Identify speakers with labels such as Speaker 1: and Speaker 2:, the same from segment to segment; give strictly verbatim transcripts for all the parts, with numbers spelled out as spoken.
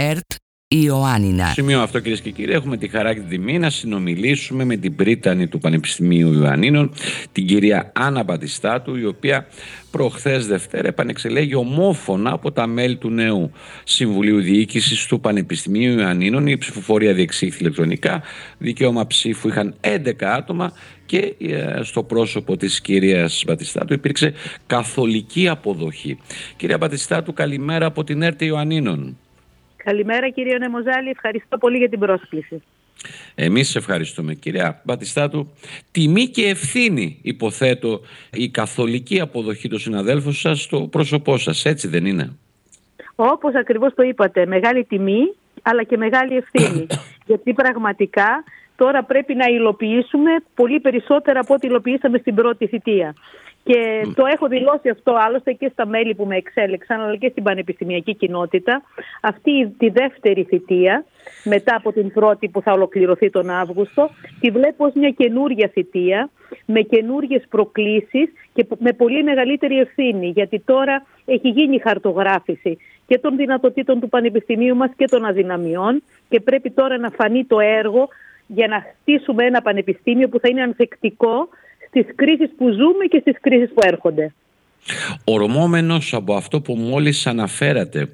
Speaker 1: ΕΡΤ Ιωάννινα.
Speaker 2: Σημείο αυτό, κυρίες και κύριοι, έχουμε τη χαρά και την τιμή να συνομιλήσουμε με την πρίτανη του Πανεπιστημίου Ιωαννίνων, την κυρία Άννα Μπατιστάτου, η οποία προχθές Δευτέρα επανεξελέγει ομόφωνα από τα μέλη του νέου Συμβουλίου Διοίκησης του Πανεπιστημίου Ιωαννίνων. Η ψηφοφορία διεξήχθη ηλεκτρονικά, δικαίωμα ψήφου είχαν έντεκα άτομα και στο πρόσωπο της κυρίας Μπατιστάτου υπήρξε καθολική αποδοχή. Κυρία Μπατιστάτου, καλημέρα από την ΕΡΤ Ιωαννίνων.
Speaker 3: Καλημέρα κύριε Νεμοζάλη, ευχαριστώ πολύ για την πρόσκληση.
Speaker 2: Εμείς ευχαριστούμε. Κυρία Μπατιστάτου, τιμή και ευθύνη υποθέτω η καθολική αποδοχή των συναδέλφων σας στο πρόσωπό σας, έτσι δεν είναι?
Speaker 3: Όπως ακριβώς το είπατε, μεγάλη τιμή αλλά και μεγάλη ευθύνη. Γιατί πραγματικά τώρα πρέπει να υλοποιήσουμε πολύ περισσότερα από ό,τι υλοποιήσαμε στην πρώτη θητεία. Και το έχω δηλώσει αυτό άλλωστε και στα μέλη που με εξέλεξαν, αλλά και στην πανεπιστημιακή κοινότητα. Αυτή τη δεύτερη θητεία, μετά από την πρώτη που θα ολοκληρωθεί τον Αύγουστο, τη βλέπω ως μια καινούργια θητεία, με καινούργιες προκλήσεις και με πολύ μεγαλύτερη ευθύνη. Γιατί τώρα έχει γίνει χαρτογράφηση και των δυνατοτήτων του Πανεπιστημίου μας και των αδυναμιών και πρέπει τώρα να φανεί το έργο για να χτίσουμε ένα πανεπιστήμιο που θα είναι ανθεκτικό στις κρίσεις που ζούμε και στις κρίσεις που έρχονται.
Speaker 2: Ορμόμενος από αυτό που μόλις αναφέρατε,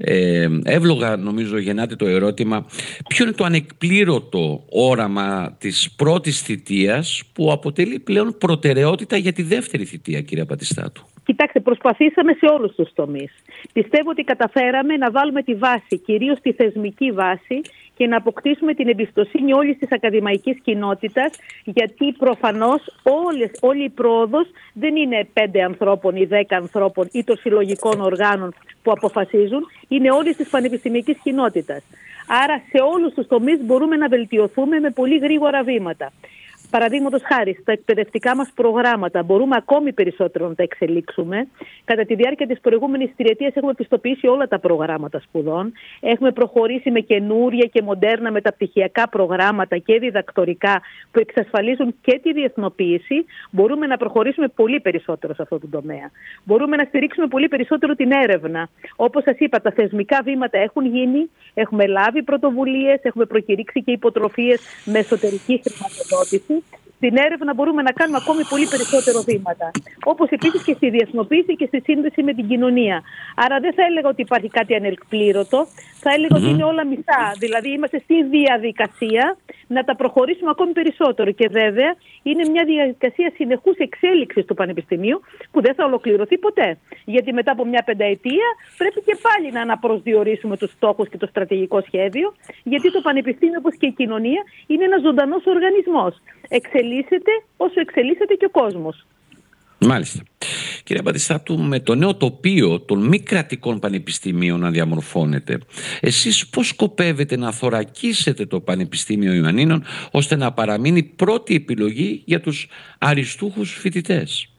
Speaker 2: ε, εύλογα νομίζω γεννάται το ερώτημα, ποιο είναι το ανεκπλήρωτο όραμα της πρώτης θητείας που αποτελεί πλέον προτεραιότητα για τη δεύτερη θητεία, κυρία Μπατιστάτου?
Speaker 3: Κοιτάξτε, προσπαθήσαμε σε όλους τους τομείς. Πιστεύω ότι καταφέραμε να βάλουμε τη βάση, κυρίως τη θεσμική βάση, και να αποκτήσουμε την εμπιστοσύνη όλης της ακαδημαϊκής κοινότητας, γιατί προφανώς όλες, όλη η πρόοδος δεν είναι πέντε ανθρώπων ή δέκα ανθρώπων ή των συλλογικών οργάνων που αποφασίζουν, είναι όλης της πανεπιστημιακής κοινότητας. Άρα σε όλους τους τομείς μπορούμε να βελτιωθούμε με πολύ γρήγορα βήματα. Παραδείγματος χάρη, στα εκπαιδευτικά μας προγράμματα μπορούμε ακόμη περισσότερο να τα εξελίξουμε. Κατά τη διάρκεια της προηγούμενης τριετίας έχουμε πιστοποιήσει όλα τα προγράμματα σπουδών. Έχουμε προχωρήσει με καινούρια και μοντέρνα μεταπτυχιακά προγράμματα και διδακτορικά που εξασφαλίζουν και τη διεθνοποίηση. Μπορούμε να προχωρήσουμε πολύ περισσότερο σε αυτό το τομέα. Μπορούμε να στηρίξουμε πολύ περισσότερο την έρευνα. Όπως σας είπα, τα θεσμικά βήματα έχουν γίνει, έχουμε λάβει πρωτοβουλίες, έχουμε προκηρύξει και υποτροφίες με εσωτερική χρηματοδότηση. Στην έρευνα μπορούμε να κάνουμε ακόμη πολύ περισσότερο βήματα. Όπως επίσης και στη διεθνοποίηση και στη σύνδεση με την κοινωνία. Άρα δεν θα έλεγα ότι υπάρχει κάτι ανεκπλήρωτο, θα έλεγα mm-hmm. ότι είναι όλα μισά. Δηλαδή είμαστε στη διαδικασία να τα προχωρήσουμε ακόμη περισσότερο. Και βέβαια είναι μια διαδικασία συνεχούς εξέλιξης του Πανεπιστημίου που δεν θα ολοκληρωθεί ποτέ. Γιατί μετά από μια πενταετία πρέπει και πάλι να αναπροσδιορίσουμε τους στόχους και το στρατηγικό σχέδιο. Γιατί το Πανεπιστήμιο, όπως και η κοινωνία, είναι ένας ζωντανός οργανισμός. Εξελίσσεται όσο εξελίσσεται και ο κόσμος.
Speaker 2: Μάλιστα. Κυρία Μπατιστάτου, με το νέο τοπίο των μη κρατικών πανεπιστημίων να διαμορφώνεται, εσείς πώς σκοπεύετε να θωρακίσετε το Πανεπιστήμιο Ιωαννίνων ώστε να παραμείνει πρώτη επιλογή για τους αριστούχους φοιτητές?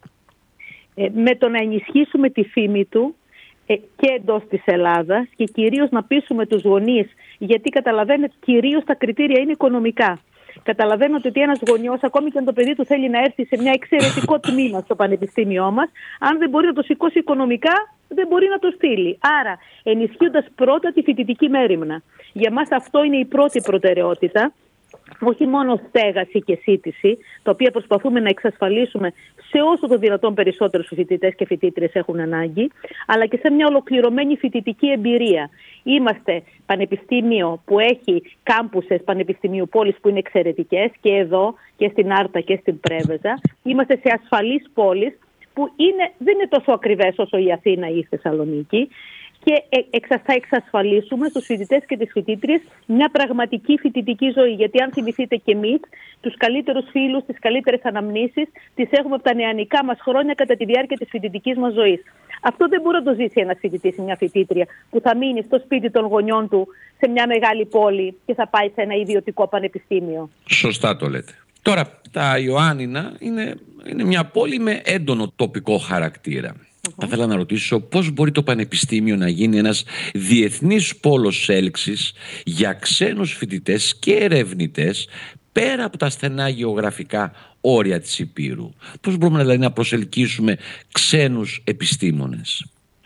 Speaker 3: Ε, με το να ενισχύσουμε τη φήμη του ε, και εντός της Ελλάδας και κυρίως να πείσουμε τους γονείς, γιατί καταλαβαίνετε κυρίως τα κριτήρια είναι οικονομικά. Καταλαβαίνετε ότι ένας γονιός, ακόμη και αν το παιδί του θέλει να έρθει σε μια εξαιρετικό τμήμα στο πανεπιστήμιό μας, αν δεν μπορεί να το σηκώσει οικονομικά, δεν μπορεί να το στείλει. Άρα, ενισχύοντας πρώτα τη φοιτητική μέριμνα. Για μας αυτό είναι η πρώτη προτεραιότητα. Όχι μόνο στέγαση και σύντηση, τα οποία προσπαθούμε να εξασφαλίσουμε σε όσο το δυνατόν περισσότερους φοιτητές και φοιτήτριες έχουν ανάγκη, αλλά και σε μια ολοκληρωμένη φοιτητική εμπειρία. Είμαστε πανεπιστήμιο που έχει κάμπουσες πανεπιστημίου πόλης που είναι εξαιρετικές και εδώ και στην Άρτα και στην Πρέβεζα. Είμαστε σε ασφαλείς πόλεις που είναι, δεν είναι τόσο ακριβές όσο η Αθήνα ή η Θεσσαλονίκη. Και θα εξασφαλίσουμε στους φοιτητές και τις φοιτήτριες μια πραγματική φοιτητική ζωή. Γιατί αν θυμηθείτε και εμείς, τους καλύτερους φίλους, τις καλύτερες αναμνήσεις, τις έχουμε από τα νεανικά μας χρόνια κατά τη διάρκεια της φοιτητικής μας ζωής. Αυτό δεν μπορεί να το ζήσει ένας φοιτητής ή μια φοιτήτρια που θα μείνει στο σπίτι των γονιών του σε μια μεγάλη πόλη και θα πάει σε ένα ιδιωτικό πανεπιστήμιο.
Speaker 2: Σωστά το λέτε. Τώρα, τα Ιωάννινα είναι, είναι μια πόλη με έντονο τοπικό χαρακτήρα. Mm-hmm. Θα ήθελα να ρωτήσω πώς μπορεί το Πανεπιστήμιο να γίνει ένας διεθνής πόλος έλξης για ξένους φοιτητές και ερευνητές πέρα από τα στενά γεωγραφικά όρια της Υπήρου. Πώς μπορούμε δηλαδή να προσελκύσουμε ξένους επιστήμονες?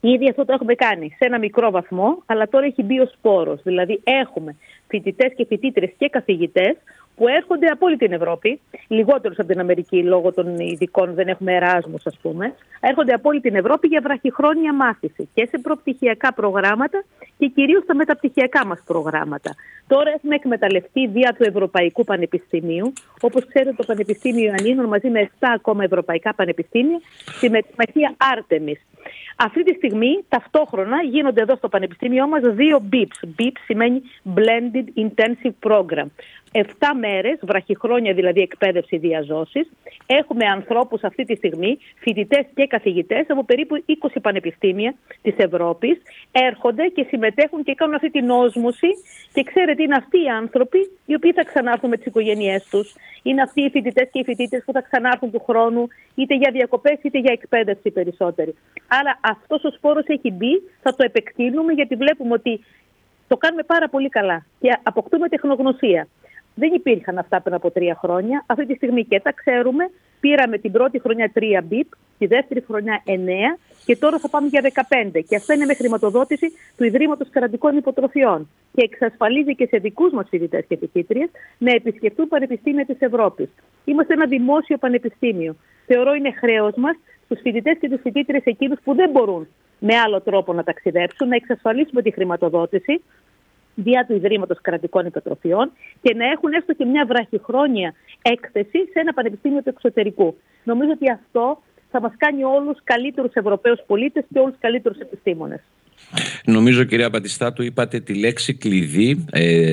Speaker 3: Ήδη αυτό το έχουμε κάνει σε ένα μικρό βαθμό, αλλά τώρα έχει μπει ο σπόρος. Δηλαδή έχουμε φοιτητές και φοιτήτρες και καθηγητές που έρχονται από όλη την Ευρώπη, λιγότερους από την Αμερική λόγω των ειδικών, δεν έχουμε Εράσμους ας πούμε, έρχονται από όλη την Ευρώπη για βραχυχρόνια μάθηση και σε προπτυχιακά προγράμματα και κυρίως στα μεταπτυχιακά μας προγράμματα. Τώρα έχουμε εκμεταλλευτεί δια του Ευρωπαϊκού Πανεπιστημίου, όπως ξέρετε το Πανεπιστήμιο Ιωαννίνων μαζί με επτά ακόμα ευρωπαϊκά πανεπιστήμια, στη μεταμαχία Άρτεμις. Αυτή τη στιγμή, ταυτόχρονα, γίνονται εδώ στο Πανεπιστήμιό μας δύο μπι ι πι ες. μπι ι πι ες σημαίνει Blended Intensive Program. Εφτά μέρες, βραχυχρόνια δηλαδή εκπαίδευση διαζώσης. Έχουμε ανθρώπους αυτή τη στιγμή, φοιτητές και καθηγητές από περίπου είκοσι πανεπιστήμια της Ευρώπης. Έρχονται και συμμετέχουν και κάνουν αυτή την όσμωση. Και ξέρετε, είναι αυτοί οι άνθρωποι οι οποίοι θα ξανάρθουν με τις οικογένειές τους. Είναι αυτοί οι φοιτητές και οι φοιτήτες που θα ξανάρθουν του χρόνου, είτε για διακοπές είτε για εκπαίδευση περισσότερη. Άρα αυτός ο σπόρος έχει μπει, θα το επεκτείνουμε γιατί βλέπουμε ότι το κάνουμε πάρα πολύ καλά και αποκτούμε τεχνογνωσία. Δεν υπήρχαν αυτά πριν από τρία χρόνια. Αυτή τη στιγμή και τα ξέρουμε. Πήραμε την πρώτη χρονιά τρία μπι ι πι, τη δεύτερη χρονιά εννέα και τώρα θα πάμε για δεκαπέντε. Και αυτά είναι με χρηματοδότηση του Ιδρύματος Κρατικών Υποτροφιών. Και εξασφαλίζει και σε δικούς μας φοιτητές και φοιτήτριες να επισκεφτούν πανεπιστήμια της Ευρώπης. Είμαστε ένα δημόσιο πανεπιστήμιο. Θεωρώ είναι χρέος μας στους φοιτητές και τους φοιτήτριες εκείνους που δεν μπορούν με άλλο τρόπο να ταξιδέψουν, να εξασφαλίσουμε τη χρηματοδότηση δια του Ιδρύματος Κρατικών Υποτροφιών και να έχουν έστω και μια βραχυχρόνια έκθεση σε ένα πανεπιστήμιο του εξωτερικού. Νομίζω ότι αυτό θα μας κάνει όλους καλύτερους Ευρωπαίους πολίτες και όλους καλύτερους επιστήμονες.
Speaker 2: Νομίζω, κυρία Μπατιστάτου, είπατε τη λέξη κλειδί,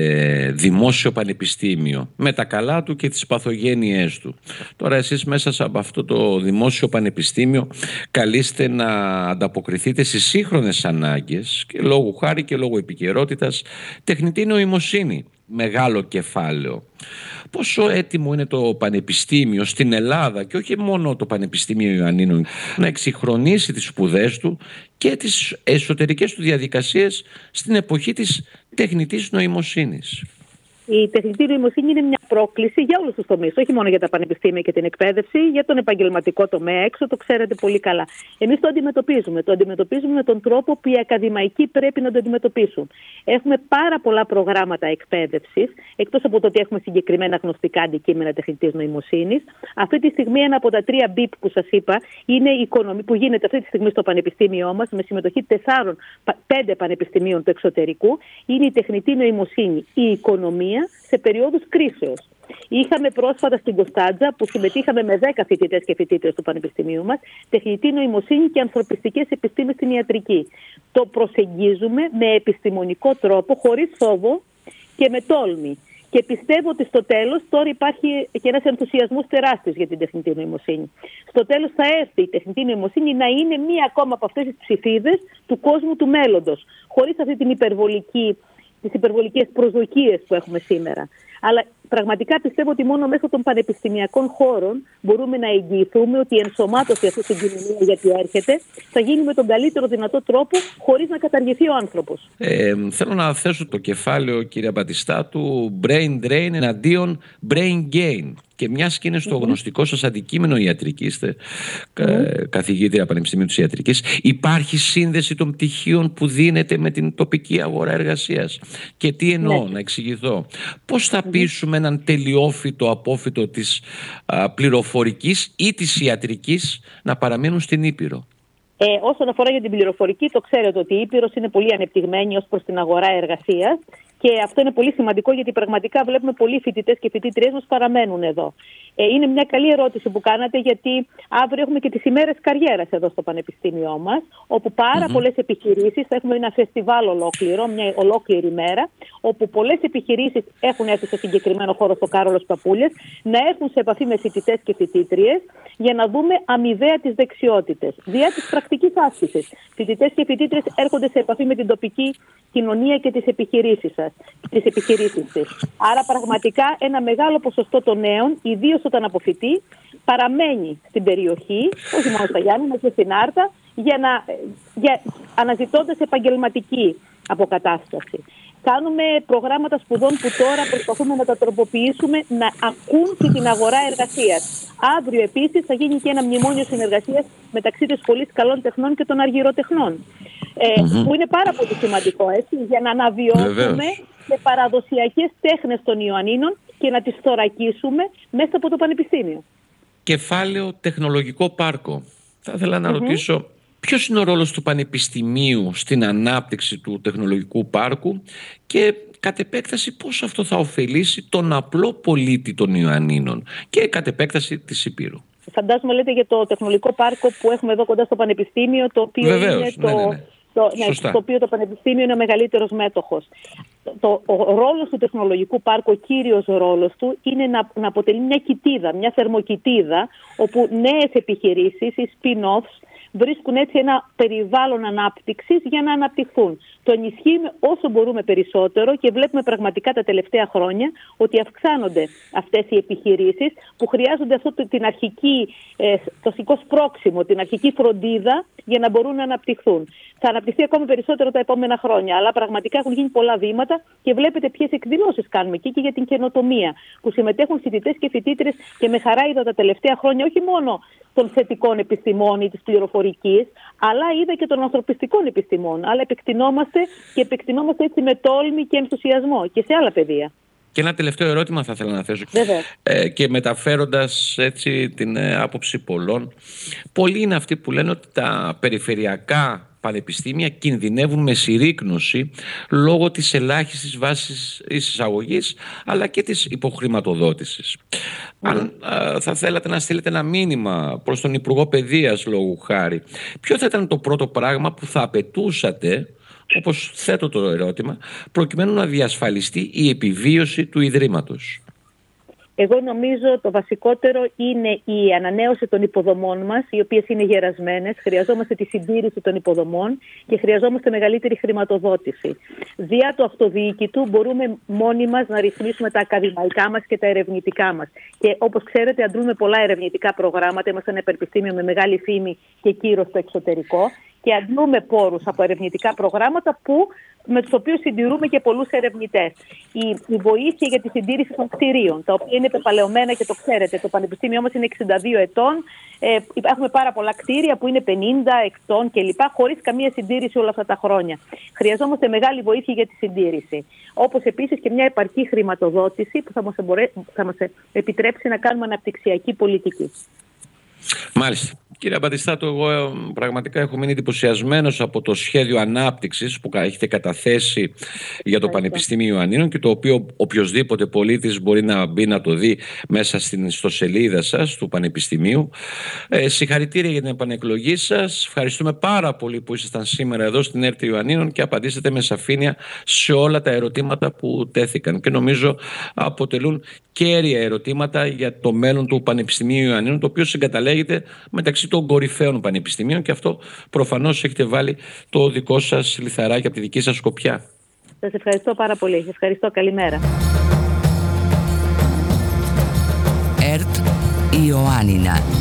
Speaker 2: ε, δημόσιο πανεπιστήμιο, με τα καλά του και τις παθογένειές του. Τώρα εσείς μέσα από αυτό το δημόσιο πανεπιστήμιο καλείστε να ανταποκριθείτε στις σύγχρονες ανάγκες και λόγω χάρη και λόγω επικαιρότητας τεχνητή νοημοσύνη. Μεγάλο κεφάλαιο. Πόσο έτοιμο είναι το Πανεπιστήμιο στην Ελλάδα και όχι μόνο το Πανεπιστήμιο Ιωαννίνων να εξυγχρονίσει τις σπουδές του και τις εσωτερικές του διαδικασίες στην εποχή της τεχνητής νοημοσύνης?
Speaker 3: Η τεχνητή νοημοσύνη είναι μια πρόκληση για όλους τους τομείς, όχι μόνο για τα πανεπιστήμια και την εκπαίδευση, για τον επαγγελματικό τομέα έξω, το ξέρετε πολύ καλά. Εμείς το αντιμετωπίζουμε. Το αντιμετωπίζουμε με τον τρόπο που οι ακαδημαϊκοί πρέπει να το αντιμετωπίσουν. Έχουμε πάρα πολλά προγράμματα εκπαίδευσης, εκτός από το ότι έχουμε συγκεκριμένα γνωστικά αντικείμενα τεχνητής νοημοσύνης. Αυτή τη στιγμή, ένα από τα τρία μπι ι πι που σας είπα, είναι η οικονομία που γίνεται αυτή τη στιγμή στο πανεπιστήμιό μας, με συμμετοχή τεσσάρων, πέντε πανεπιστημίων του εξωτερικού, είναι η τεχνητή νοημοσύνη, η οικονομία σε περίοδους κρίσεως. Είχαμε πρόσφατα στην Κωνσταντζα που συμμετείχαμε με δέκα φοιτητές και φοιτήτρες του Πανεπιστημίου μας, τεχνητή νοημοσύνη και ανθρωπιστικές επιστήμες στην ιατρική. Το προσεγγίζουμε με επιστημονικό τρόπο, χωρίς φόβο και με τόλμη. Και πιστεύω ότι στο τέλος τώρα υπάρχει και ένας ενθουσιασμός τεράστιος για την τεχνητή νοημοσύνη. Στο τέλος θα έρθει η τεχνητή νοημοσύνη να είναι μία ακόμα από αυτές τις ψηφίδες του κόσμου του μέλλοντος, χωρίς αυτή την υπερβολική τις υπερβολικές προσδοκίες που έχουμε σήμερα. Αλλά πραγματικά πιστεύω ότι μόνο μέσω των πανεπιστημιακών χώρων μπορούμε να εγγυηθούμε ότι η ενσωμάτωση αυτή στην κοινωνία, γιατί έρχεται, θα γίνει με τον καλύτερο δυνατό τρόπο, χωρίς να καταργηθεί ο άνθρωπος.
Speaker 2: Ε, θέλω να θέσω το κεφάλαιο, κυρία Μπατιστάτου, brain drain εναντίον brain gain. Και μιας και είναι στο mm-hmm. γνωστικό σας αντικείμενο ιατρική, είστε mm-hmm. καθηγήτρια Πανεπιστημίου της Ιατρικής, υπάρχει σύνδεση των πτυχίων που δίνεται με την τοπική αγορά εργασίας. Και τι εννοώ, mm-hmm. να εξηγηθώ. Πώς θα mm-hmm. πείσουμε έναν τελειόφυτο απόφυτο της α, πληροφορικής ή της ιατρικής να παραμείνουν στην Ήπειρο?
Speaker 3: Ε, όσον αφορά για την πληροφορική, το ξέρετε ότι η Ήπειρος είναι πολύ ανεπτυγμένη ως προς την αγορά εργασίας. Και αυτό είναι πολύ σημαντικό γιατί πραγματικά βλέπουμε πολλοί φοιτητές και φοιτήτριές μας παραμένουν εδώ. Ε, είναι μια καλή ερώτηση που κάνατε, γιατί αύριο έχουμε και τις ημέρες καριέρας εδώ στο Πανεπιστήμιό μας, όπου πάρα mm-hmm. πολλές επιχειρήσεις, θα έχουμε ένα φεστιβάλ ολόκληρο, μια ολόκληρη μέρα, όπου πολλές επιχειρήσεις έχουν έρθει στο συγκεκριμένο χώρο στο Κάρολος Παπούλιας, να έρθουν σε επαφή με φοιτητές και φοιτήτριες για να δούμε αμοιβαία τις δεξιότητες, διά της πρακτικής άσκησης. Φοιτητές και φοιτήτριες έρχονται σε επαφή με την τοπική κοινωνία και τις επιχειρήσεις σας, τις επιχειρήσεις της. Άρα πραγματικά ένα μεγάλο ποσοστό των νέων, ιδίως όταν αποφοιτεί, παραμένει στην περιοχή, όχι μόνο στα Γιάννηνα και στην Άρτα, για να, για, αναζητώντας επαγγελματική αποκατάσταση. Κάνουμε προγράμματα σπουδών που τώρα προσπαθούμε να τα τροποποιήσουμε να ακούν και την αγορά εργασίας. Αύριο επίσης θα γίνει και ένα μνημόνιο συνεργασίας μεταξύ της Σχολής Καλών Τεχνών και των Αργυροτεχνών. Ε, mm-hmm. Που είναι πάρα πολύ σημαντικό, έτσι, για να αναβιώσουμε σε παραδοσιακές τέχνες των Ιωαννίνων και να τις θωρακίσουμε μέσα από το Πανεπιστήμιο.
Speaker 2: Κεφάλαιο Τεχνολογικό Πάρκο. Θα ήθελα να mm-hmm. ρωτήσω ποιος είναι ο ρόλος του Πανεπιστημίου στην ανάπτυξη του Τεχνολογικού Πάρκου και κατ' επέκταση πώς αυτό θα ωφελήσει τον απλό πολίτη των Ιωαννίνων και κατ' επέκταση της Ηπείρου.
Speaker 3: Φαντάζομαι λέτε για το Τεχνολογικό Πάρκο που έχουμε εδώ κοντά στο Πανεπιστήμιο, το οποίο
Speaker 2: Βεβαίως,
Speaker 3: είναι
Speaker 2: ναι,
Speaker 3: το...
Speaker 2: ναι, ναι.
Speaker 3: Το, ναι, στο οποίο το Πανεπιστήμιο είναι ο μεγαλύτερος μέτοχος. Το, ο ρόλος του Τεχνολογικού Πάρκου, ο κύριος ρόλος του, είναι να, να αποτελεί μια κοιτίδα, μια θερμοκοιτίδα, όπου νέες επιχειρήσεις, οι spin-offs, βρίσκουν έτσι ένα περιβάλλον ανάπτυξης για να αναπτυχθούν. Το ενισχύουμε όσο μπορούμε περισσότερο και βλέπουμε πραγματικά τα τελευταία χρόνια ότι αυξάνονται αυτές οι επιχειρήσεις που χρειάζονται αυτό το, την αρχική, ε, το σηκώ σπρώξιμο, την αρχική φροντίδα για να μπορούν να αναπτυχθούν. Θα αναπτυχθεί ακόμα περισσότερο τα επόμενα χρόνια, αλλά πραγματικά έχουν γίνει πολλά βήματα και βλέπετε ποιες εκδηλώσεις κάνουμε εκεί και για την καινοτομία, που συμμετέχουν φοιτητές και φοιτήτρες και με χαρά είδα τα τελευταία χρόνια όχι μόνο των θετικών επιστημών ή της πληροφορικής, αλλά είδα και των ανθρωπιστικών επιστημών. Αλλά επεκτηνόμαστε και επεκτηνόμαστε έτσι με τόλμη και ενθουσιασμό και σε άλλα πεδία.
Speaker 2: Και ένα τελευταίο ερώτημα θα ήθελα να θέσω.
Speaker 3: Ε,
Speaker 2: και μεταφέροντας έτσι την ε, άποψη πολλών, πολλοί είναι αυτοί που λένε ότι τα περιφερειακά πανεπιστήμια κινδυνεύουν με συρρίκνωση λόγω της ελάχιστης βάσης εισαγωγής αλλά και της υποχρηματοδότησης. Mm. Αν α, θα θέλατε να στείλετε ένα μήνυμα προς τον Υπουργό Παιδείας λόγου χάρη, ποιο θα ήταν το πρώτο πράγμα που θα απαιτούσατε, όπως θέτω το ερώτημα, προκειμένου να διασφαλιστεί η επιβίωση του Ιδρύματος?
Speaker 3: Εγώ νομίζω το βασικότερο είναι η ανανέωση των υποδομών μας, οι οποίες είναι γερασμένες. Χρειαζόμαστε τη συντήρηση των υποδομών και χρειαζόμαστε μεγαλύτερη χρηματοδότηση. Δια του αυτοδιοίκητου μπορούμε μόνοι μας να ρυθμίσουμε τα ακαδημαϊκά μας και τα ερευνητικά μας. Και όπως ξέρετε, αντλούμε πολλά ερευνητικά προγράμματα. Είμαστε ένα πανεπιστήμιο με μεγάλη φήμη και κύρος στο εξωτερικό. Και αντλούμε πόρους από ερευνητικά προγράμματα που, με τους οποίους συντηρούμε και πολλούς ερευνητές. Η, η βοήθεια για τη συντήρηση των κτηρίων, τα οποία είναι πεπαλαιωμένα και το ξέρετε. Το Πανεπιστήμιό μας είναι εξήντα δύο ετών. Ε, έχουμε πάρα πολλά κτίρια που είναι πενήντα ετών κλπ. Χωρίς καμία συντήρηση όλα αυτά τα χρόνια. Χρειαζόμαστε μεγάλη βοήθεια για τη συντήρηση. Όπως επίσης και μια επαρκή χρηματοδότηση που θα μας, εμπορέ, θα μας επιτρέψει να κάνουμε αναπτυξιακή πολιτική.
Speaker 2: Μάλιστα. Κύριε Αμπατιστάτου, εγώ πραγματικά έχω μείνει εντυπωσιασμένος από το σχέδιο ανάπτυξης που έχετε καταθέσει για το Πανεπιστήμιο Ιωαννίνων και το οποίο οποιοσδήποτε πολίτης μπορεί να μπει να το δει μέσα στην ιστοσελίδα σας του Πανεπιστημίου. Ε, συγχαρητήρια για την επανεκλογή σας. Ευχαριστούμε πάρα πολύ που ήσασταν σήμερα εδώ στην ΕΡΤ Ιωαννίνων και απαντήσατε με σαφήνεια σε όλα τα ερωτήματα που τέθηκαν και νομίζω αποτελούν κέρια ερωτήματα για το μέλλον του Πανεπιστημίου Ιωαννίνων, το οποίο συγκαταλέγεται μεταξύ των κορυφαίων πανεπιστημίων και αυτό προφανώς έχετε βάλει το δικό σας λιθαράκι από τη δική σας σκοπιά.
Speaker 3: Σας ευχαριστώ πάρα πολύ. Ευχαριστώ. Καλημέρα.
Speaker 1: ΕΡΤ Ιωάννινα.